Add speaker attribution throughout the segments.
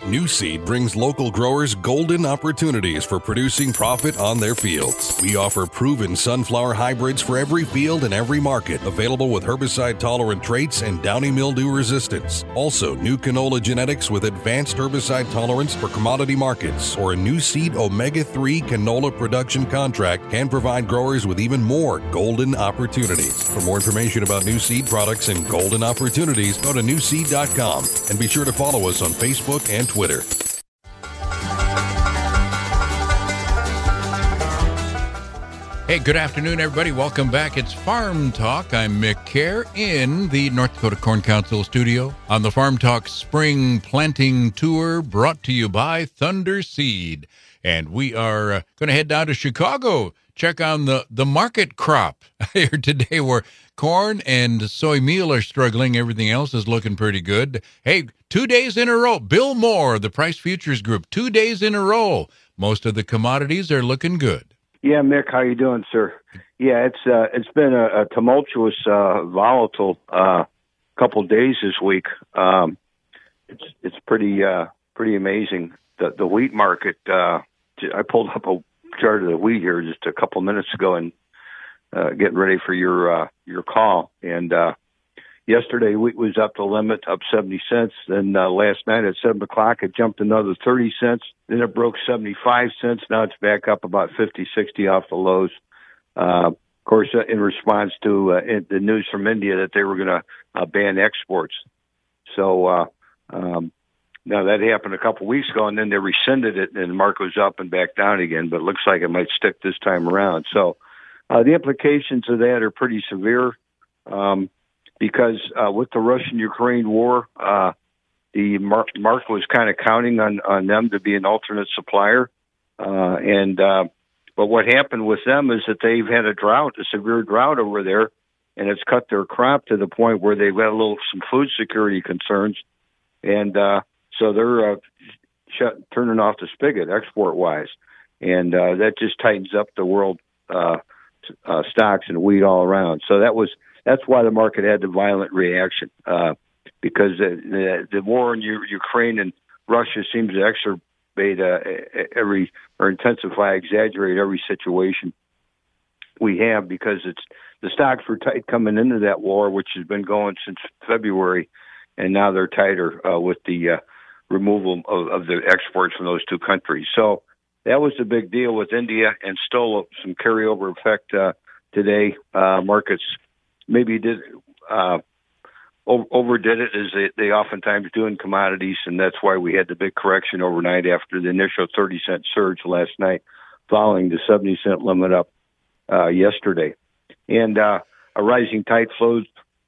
Speaker 1: New Seed brings local growers golden opportunities for producing profit on their fields. We offer proven sunflower hybrids for every field and every market, available with herbicide-tolerant traits and downy mildew resistance. Also, new canola genetics with advanced herbicide tolerance for commodity markets, or a New Seed Omega-3 canola production contract can provide growers with even more golden opportunities. For more information about New Seed products and golden opportunities, go to newseed.com and be sure to follow us on Facebook and Twitter.
Speaker 2: Hey, good afternoon, everybody. Welcome back. It's Farm Talk. I'm Mick Kerr in the North Dakota Corn Council studio on the Farm Talk Spring Planting Tour, brought to you by Thunder Seed. And we are going to head down to Chicago, check on the market crop here today, where corn and soy meal are struggling. Everything else is looking pretty good. Hey, 2 days in a row. Bill Moore, the Price Futures Group, 2 days in a row. Most of the commodities are looking good.
Speaker 3: Yeah, Mick, how you doing, sir? Yeah, it's been a tumultuous, volatile couple days this week. It's pretty amazing. The wheat market. I pulled up a chart of the wheat here just a couple minutes ago and getting ready for your call. And yesterday wheat was up to limit, up 70 cents. Then last night at 7 o'clock it jumped another 30 cents. Then it broke 75 cents. Now it's back up about 50, 60 off the lows. Of course, in response to the news from India that they were going to ban exports. So now that happened a couple weeks ago, and then they rescinded it, and the market was up and back down again. But it looks like it might stick this time around. So the implications of that are pretty severe. Because with the Russian-Ukraine war, the market was kind of counting on them to be an alternate supplier. But what happened with them is that they've had a severe drought over there, and it's cut their crop to the point where they've got some food security concerns. And so they're turning off the spigot export-wise. And that just tightens up the world stocks and wheat all around. So that's why the market had the violent reaction, because the war in Ukraine and Russia seems to exacerbate exaggerate every situation we have, because the stocks were tight coming into that war, which has been going since February, and now they're tighter with the removal of the exports from those two countries. So that was the big deal with India, and still some carryover effect today. Markets maybe overdid it, as they oftentimes do in commodities, and that's why we had the big correction overnight after the initial 30-cent surge last night, following the 70-cent limit up yesterday. And a rising tide floats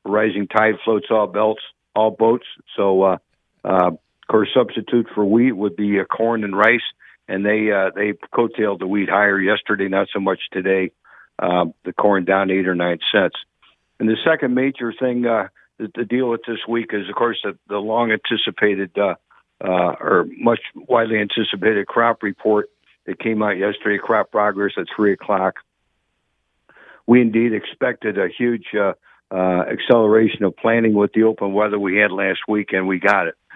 Speaker 3: all boats. So, of course, substitute for wheat would be corn and rice, and they coattailed the wheat higher yesterday, not so much today. The corn down 8 or 9 cents. And the second major thing to deal with this week is, of course, the long-anticipated or much widely anticipated crop report that came out yesterday, crop progress at 3 o'clock. We indeed expected a huge acceleration of planting with the open weather we had last week, and we got it.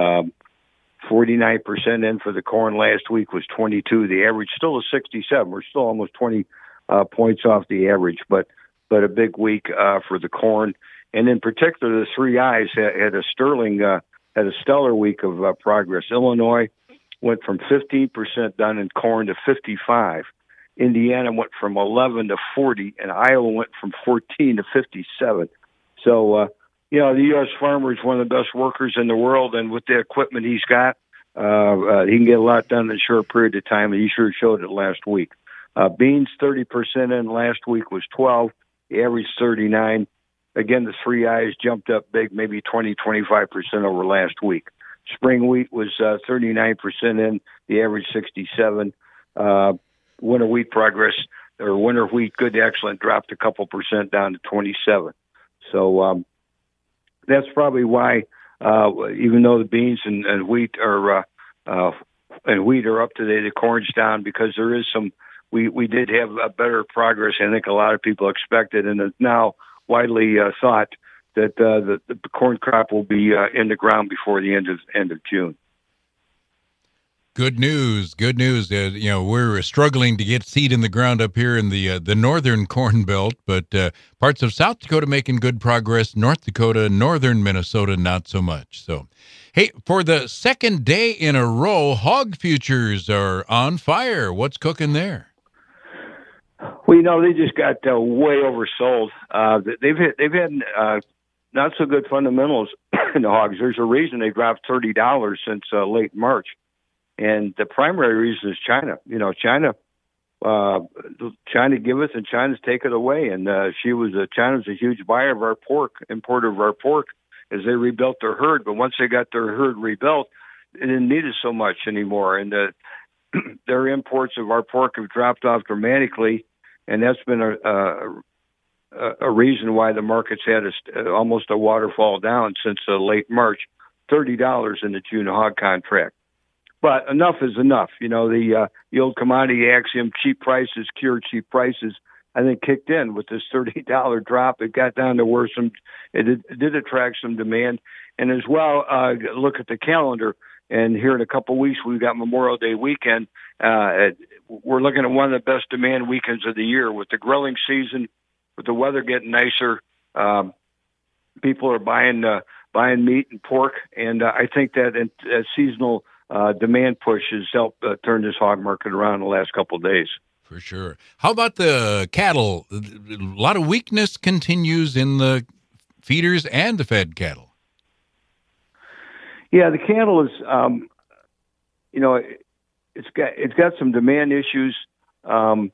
Speaker 3: 49% in for the corn last week was 22. The average still is 67. We're still almost 20 points off the average, but a big week for the corn. And in particular, the three I's had a stellar week of progress. Illinois went from 15% done in corn to 55. Indiana went from 11 to 40, and Iowa went from 14 to 57. So, the U.S. farmer is one of the best workers in the world, and with the equipment he's got, he can get a lot done in a short period of time, and he sure showed it last week. Beans, 30% in last week was 12. The average 39. Again, the three I's jumped up big, maybe 20, 25% over last week. Spring wheat was 39% in, the average 67. Winter wheat progress, or winter wheat good to excellent, dropped a couple percent down to 27. So that's probably why, even though the beans and wheat are up today, the corn's down, because there is some. We did have a better progress. I think a lot of people expected, and it's now widely thought that the corn crop will be in the ground before the end of June.
Speaker 2: Good news. Good news. We're struggling to get seed in the ground up here in the northern Corn Belt, but parts of South Dakota making good progress. North Dakota, northern Minnesota, not so much. So, hey, for the second day in a row, hog futures are on fire. What's cooking there?
Speaker 3: Well, they just got way oversold. They've had not so good fundamentals in the hogs. There's a reason they dropped $30 since late March. And the primary reason is China. China giveth and China's taketh away. And China's a huge buyer of our pork, importer of our pork, as they rebuilt their herd. But once they got their herd rebuilt, they didn't need it so much anymore. And their imports of our pork have dropped off dramatically. And that's been a reason why the market's had almost a waterfall down since late March, $30 in the June hog contract. But enough is enough. The old commodity axiom, cheap prices cure cheap prices, I think kicked in with this $30 drop. It got down to where it did attract some demand. And as well, look at the calendar. And here in a couple of weeks, we've got Memorial Day weekend. We're looking at one of the best demand weekends of the year with the grilling season, with the weather getting nicer. People are buying meat and pork. And I think that seasonal demand push has helped turn this hog market around in the last couple of days.
Speaker 2: For sure. How about the cattle? A lot of weakness continues in the feeders and the fed cattle.
Speaker 3: Yeah, the cattle is, it's got some demand issues, and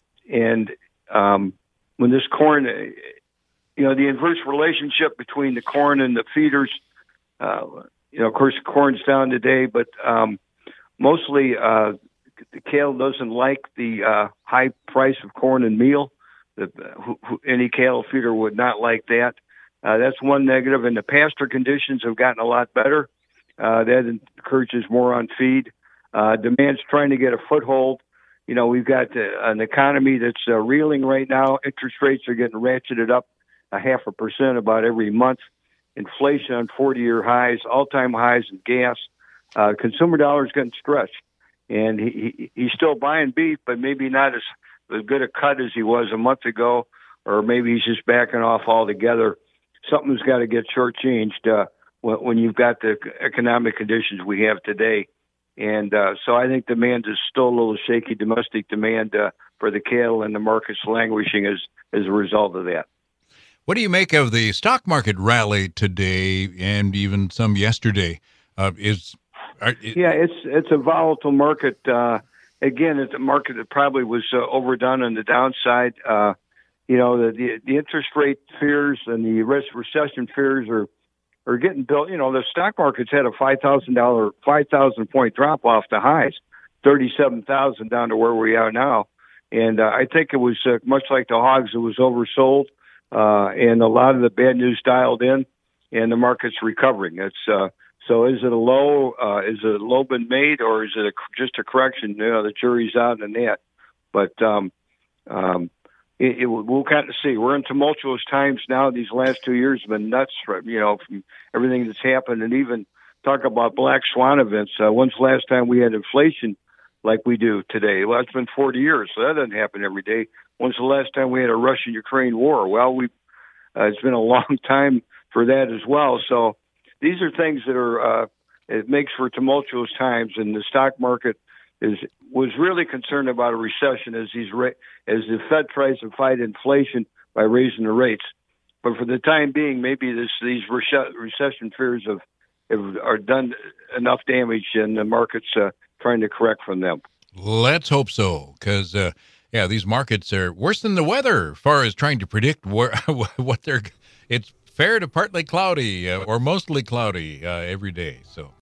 Speaker 3: when this corn, the inverse relationship between the corn and the feeders, of course, corn's down today, but mostly the cattle doesn't like the high price of corn and meal. Any cattle feeder would not like that. That's one negative, and the pasture conditions have gotten a lot better. That encourages more on feed. Demand's trying to get a foothold. We've got an economy that's reeling right now. Interest rates are getting ratcheted up 0.5% about every month. Inflation on 40-year highs, all-time highs in gas. Consumer dollars getting stretched. And he's still buying beef, but maybe not as good a cut as he was a month ago, or maybe he's just backing off altogether. Something's got to get shortchanged when you've got the economic conditions we have today. And so I think demand is still a little shaky, domestic demand for the cattle, and the market's languishing as a result of that.
Speaker 2: What do you make of the stock market rally today and even some yesterday? It's
Speaker 3: a volatile market. Again, it's a market that probably was overdone on the downside. The interest rate fears and the recession fears are getting built. The stock market's had a 5,000 point drop off the highs, 37,000 down to where we are now. And I think it was much like the hogs, it was oversold. And a lot of the bad news dialed in, and the market's recovering. So is it a low? Is it a low been made, or is it just a correction? The jury's out on that. But we'll kind of see. We're in tumultuous times now. These last 2 years have been nuts, from everything that's happened, and even talk about black swan events. When's the last time we had inflation like we do today? Well, it's been 40 years, so that doesn't happen every day. When's the last time we had a Russian-Ukraine war? Well, it's been a long time for that as well. So these are things that are it makes for tumultuous times, and the stock market was really concerned about a recession as the Fed tries to fight inflation by raising the rates. But for the time being, maybe these recession fears are done enough damage, and the market's trying to correct from them.
Speaker 2: Let's hope so, because these markets are worse than the weather as far as trying to predict what they're. It's fair to partly cloudy or mostly cloudy every day. So